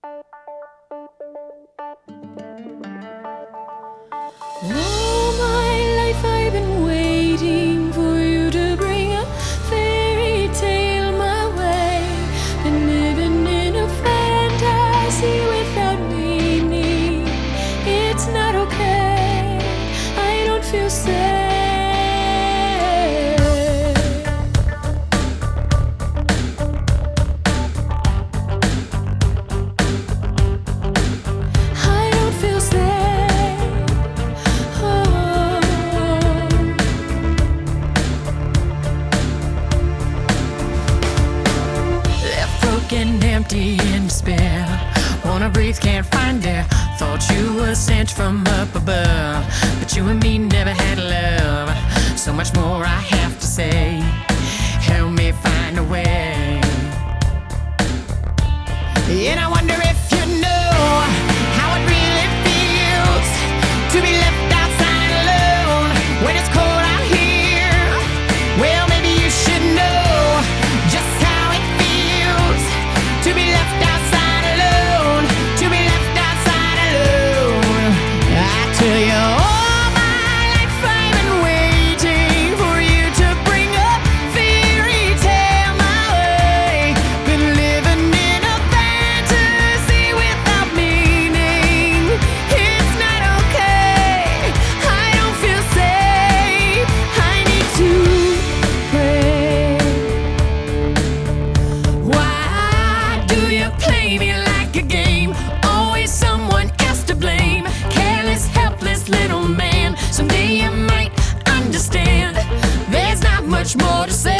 All my life I've been waiting for you to bring a fairy tale my way. Been living in a fantasy without meaning. It's not okay, I don't feel safe. I don't feel safe. Oh. Left broken, empty, in despair. Wanna breathe, can't find air. Thought you were sent from up above, but you and me never had love. So much more I have to say. Help me find a way. And I wonder if you know how it really feels to be left outside alone when it's cold out here. Well, maybe you should know just how it feels to be left outside alone, to be left outside alone. I tell you, all my life I've been waiting for you to bring a fairy tale my way. Been living in a fantasy without meaning. It's not okay, I don't feel safe. I need to pray. Why do you play me like a game? Always someone else to blame. Careless, helpless little man. Someday you might understand. There's not much more to say.